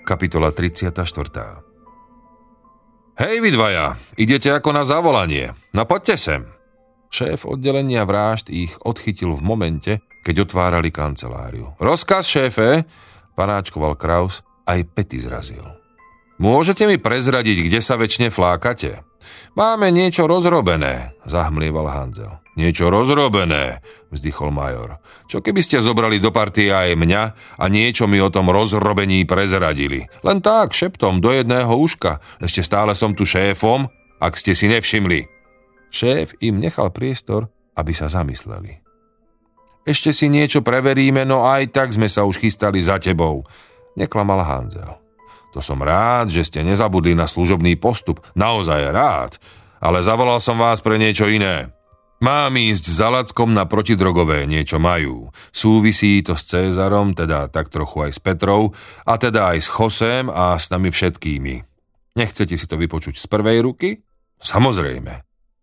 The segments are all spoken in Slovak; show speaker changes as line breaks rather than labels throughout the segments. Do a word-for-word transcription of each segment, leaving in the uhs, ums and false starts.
Kapitola tridsiata štvrtá. Hej vy dvaja, idete ako na zavolanie. No poďte sem. Šéf oddelenia vrážd ich odchytil v momente, keď otvárali kanceláriu. Rozkaz, šéfe, panáčkoval Kraus, aj Pety zrazil. Môžete mi prezradiť, kde sa večne flákate? Máme niečo rozrobené, zahmlieval Hanzel. Niečo rozrobené, vzdychol major. Čo keby ste zobrali do partie aj mňa a niečo mi o tom rozrobení prezradili? Len tak, šeptom, do jedného uška. Ešte stále som tu šéfom, ak ste si nevšimli. Šéf im nechal priestor, aby sa zamysleli. Ešte si niečo preveríme, no aj tak sme sa už chystali za tebou, neklamal Hanzel. To som rád, že ste nezabudli na služobný postup. Naozaj rád. Ale zavolal som vás pre niečo iné. Mám ísť za Lackom na protidrogové, niečo majú. Súvisí to s Cézarom, teda tak trochu aj s Petrou, a teda aj s Chosém a s nami všetkými. Nechcete si to vypočuť z prvej ruky? Samozrejme.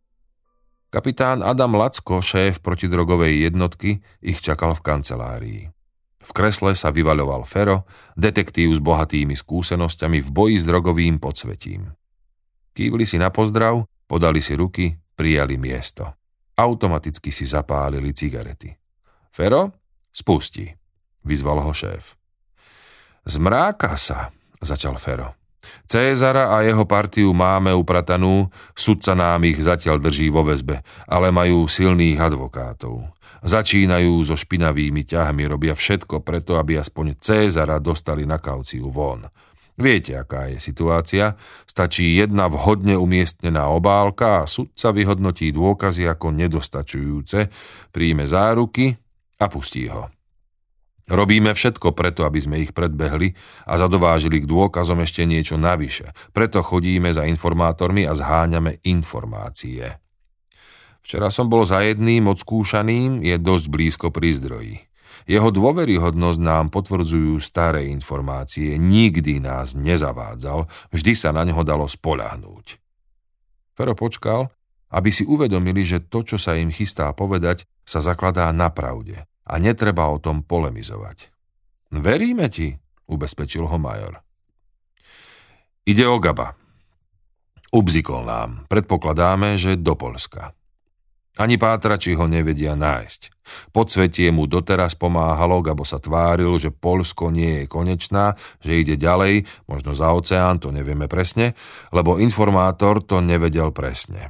Kapitán Adam Lacko, šéf protidrogovej jednotky, ich čakal v kancelárii. V kresle sa vyvaľoval Fero, detektív s bohatými skúsenosťami v boji s drogovým podsvetím. Kývli si na pozdrav, podali si ruky, prijali miesto. Automaticky si zapálili cigarety. Fero, spusti, vyzval ho šéf. Zmráka sa, začal Fero. Cézara a jeho partiu máme upratanú, sudca nám ich zatiaľ drží vo väzbe, ale majú silných advokátov. Začínajú so špinavými ťahmi, robia všetko preto, aby aspoň Cézara dostali na kauciu von. Viete, aká je situácia? Stačí jedna vhodne umiestnená obálka a sudca vyhodnotí dôkazy ako nedostačujúce, príjme záruky a pustí ho. Robíme všetko preto, aby sme ich predbehli a zadovážili k dôkazom ešte niečo navyše. Preto chodíme za informátormi a zháňame informácie. Včera som bol za jedným odskúšaným, je dosť blízko pri zdroji. Jeho dôveryhodnosť nám potvrdzujú staré informácie, nikdy nás nezavádzal, vždy sa na neho dalo spoľahnúť. Fero počkal, aby si uvedomili, že to, čo sa im chystá povedať, sa zakladá na pravde a netreba o tom polemizovať. Veríme ti, ubezpečil ho major. Ide o Gaba. Ubzikol nám, predpokladáme, že do Poľska. Ani pátrači ho nevedia nájsť. Podsvetie mu doteraz pomáhalo, Gabo sa tváril, že Poľsko nie je konečná, že ide ďalej, možno za oceán, to nevieme presne, lebo informátor to nevedel presne.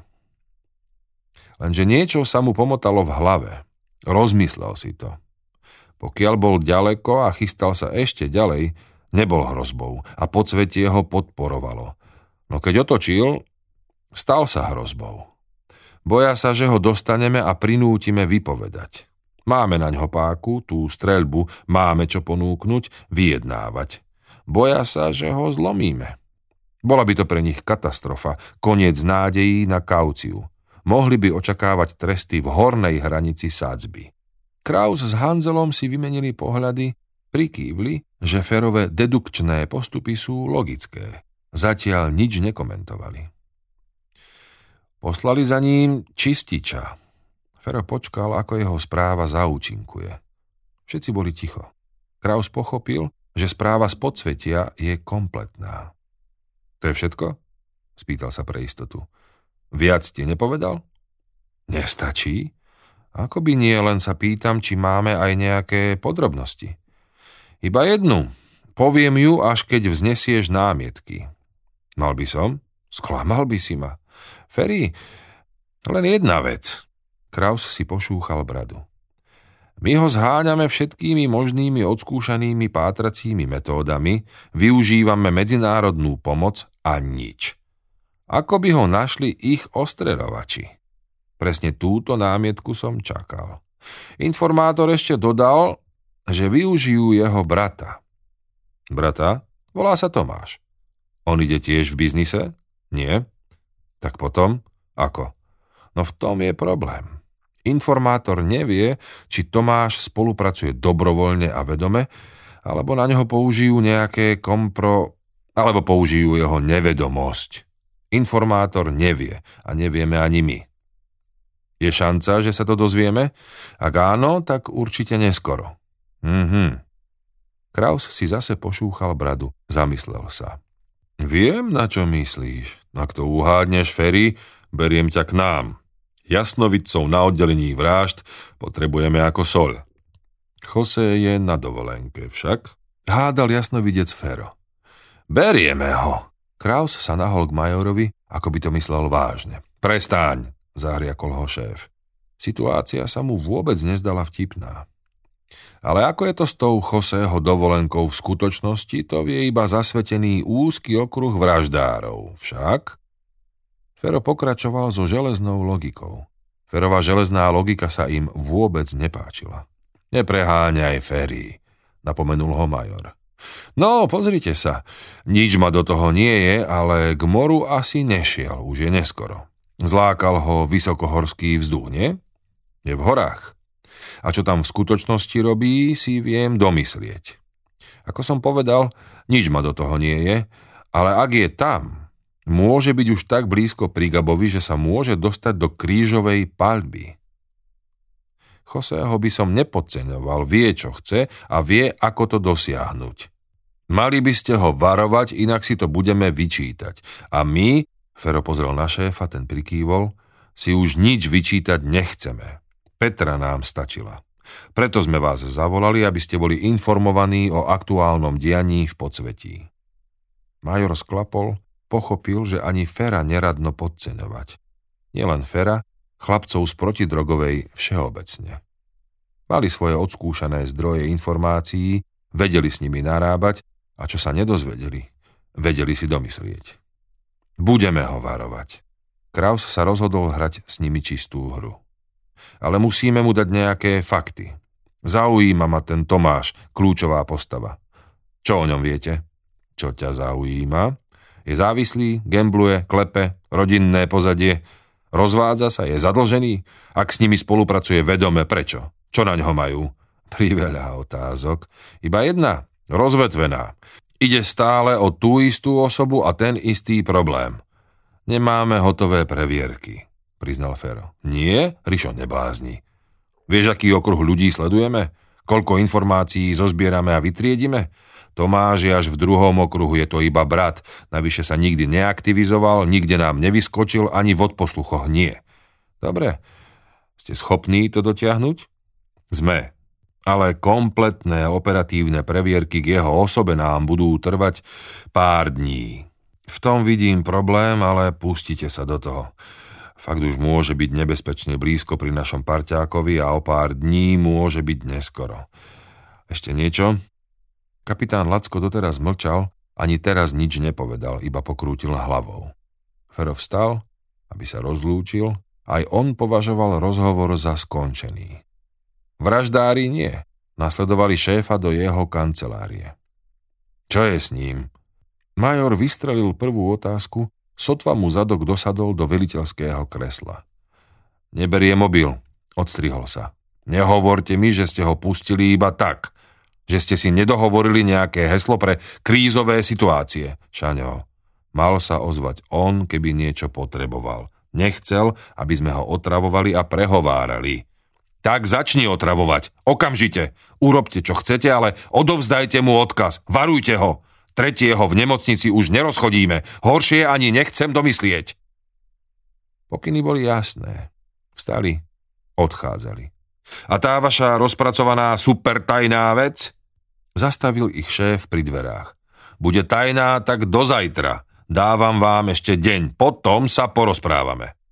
Lenže niečo sa mu pomotalo v hlave. Rozmyslel si to. Pokiaľ bol ďaleko a chystal sa ešte ďalej, nebol hrozbou a podsvetie ho podporovalo. No keď otočil, stal sa hrozbou. Boja sa, že ho dostaneme a prinútime vypovedať. Máme naňho páku, tú streľbu, máme čo ponúknuť, vyjednávať. Boja sa, že ho zlomíme. Bola by to pre nich katastrofa, koniec nádejí na kauciu. Mohli by očakávať tresty v hornej hranici sadzby. Kraus s Hanzelom si vymenili pohľady, prikývli, že Ferové dedukčné postupy sú logické. Zatiaľ nič nekomentovali. Poslali za ním čističa. Fero počkal, ako jeho správa zaúčinkuje. Všetci boli ticho. Kraus pochopil, že správa z podsvetia je kompletná. To je všetko? Spýtal sa pre istotu. Viac ti nepovedal? Nestačí? Ako by nie, len sa pýtam, či máme aj nejaké podrobnosti. Iba jednu. Poviem ju, až keď vznesieš námietky. Mal by som? Sklamal by si ma. Ferry, len jedna vec. Kraus si pošúchal bradu. My ho zháňame všetkými možnými odskúšanými pátracími metódami, využívame medzinárodnú pomoc a nič. Ako by ho našli ich ostreľovači? Presne túto námietku som čakal. Informátor ešte dodal, že využijú jeho brata. Brata? Volá sa Tomáš. On ide tiež v biznise? Nie? Tak potom? Ako? No v tom je problém. Informátor nevie, či Tomáš spolupracuje dobrovoľne a vedome, alebo na neho použijú nejaké kompro... alebo použijú jeho nevedomosť. Informátor nevie a nevieme ani my. Je šanca, že sa to dozvieme? Ak áno, tak určite neskoro. Mhm. Kraus si zase pošúchal bradu, zamyslel sa. Viem, na čo myslíš. Ak to uhádneš, Ferry, beriem ťa k nám. Jasnovidcov na oddelení vražd potrebujeme ako soľ. Jose je na dovolenke však. Hádal jasnovidec Fero. Berieme ho. Kraus sa nahol k majorovi, ako by to myslel vážne. Prestaň, zahriakol ho šéf. Situácia sa mu vôbec nezdala vtipná. Ale ako je to s tou Joseho dovolenkou v skutočnosti, to vie iba zasvetený úzky okruh vraždárov. Však? Fero pokračoval so železnou logikou. Ferová železná logika sa im vôbec nepáčila. Nepreháňaj, Ferry, napomenul ho major. No, pozrite sa, nič ma do toho nie je, ale k moru asi nešiel, už je neskoro. Zlákal ho vysokohorský vzduch, nie? Je v horách. A čo tam v skutočnosti robí, si viem domyslieť. Ako som povedal, nič ma do toho nie je, ale ak je tam, môže byť už tak blízko pri Gabovi, že sa môže dostať do krížovej paľby. Joseho by som nepodceňoval, vie, čo chce a vie, ako to dosiahnuť. Mali by ste ho varovať, inak si to budeme vyčítať. A my, Fero pozrel na šéfa, ten prikývol, si už nič vyčítať nechceme. Petra nám stačila. Preto sme vás zavolali, aby ste boli informovaní o aktuálnom dianí v podsvetí. Major sklapol, pochopil, že ani Fera neradno podceňovať. Nielen Fera, chlapcov z protidrogovej všeobecne. Mali svoje odskúšané zdroje informácií, vedeli s nimi narábať a čo sa nedozvedeli, vedeli si domyslieť. Budeme ho varovať. Kraus sa rozhodol hrať s nimi čistú hru. Ale musíme mu dať nejaké fakty. Zaujíma ma ten Tomáš, kľúčová postava. Čo o ňom viete? Čo ťa zaujíma? Je závislý, gambluje, klepe, rodinné pozadie, rozvádza sa, je zadlžený? Ak s nimi spolupracuje vedome, prečo? Čo na ňo majú? Priveľa otázok. Iba jedna, rozvetvená. Ide stále o tú istú osobu a ten istý problém. Nemáme hotové previerky, priznal Fero. Nie, Rišo, neblázni. Vieš, aký okruh ľudí sledujeme? Koľko informácií zozbierame a vytriedime? Tomáš je až v druhom okruhu, je to iba brat. Navyše sa nikdy neaktivizoval, nikde nám nevyskočil, ani v odposluchoch nie. Dobre, ste schopní to dotiahnuť? Sme. Ale kompletné operatívne previerky k jeho osobe nám budú trvať pár dní. V tom vidím problém, ale pustite sa do toho. Fakt už môže byť nebezpečne blízko pri našom parťákovi a o pár dní môže byť neskoro. Ešte niečo? Kapitán Lacko doteraz mlčal, ani teraz nič nepovedal, iba pokrútil hlavou. Fero vstal, aby sa rozlúčil, aj on považoval rozhovor za skončený. Vraždári nie, nasledovali šéfa do jeho kancelárie. Čo je s ním? Major vystrelil prvú otázku, sotva mu zadok dosadol do veliteľského kresla. Neberie mobil, odstrihol sa. Nehovorte mi, že ste ho pustili iba tak, že ste si nedohovorili nejaké heslo pre krízové situácie. Šaňo, mal sa ozvať on, keby niečo potreboval. Nechcel, aby sme ho otravovali a prehovárali. Tak začni otravovať, okamžite. Urobte, čo chcete, ale odovzdajte mu odkaz. Varujte ho. Tretieho v nemocnici už nerozchodíme. Horšie ani nechcem domyslieť. Pokyny boli jasné. Vstali, odchádzali. A tá vaša rozpracovaná supertajná vec? Zastavil ich šéf pri dverách. Bude tajná tak do zajtra. Dávam vám ešte deň, potom sa porozprávame.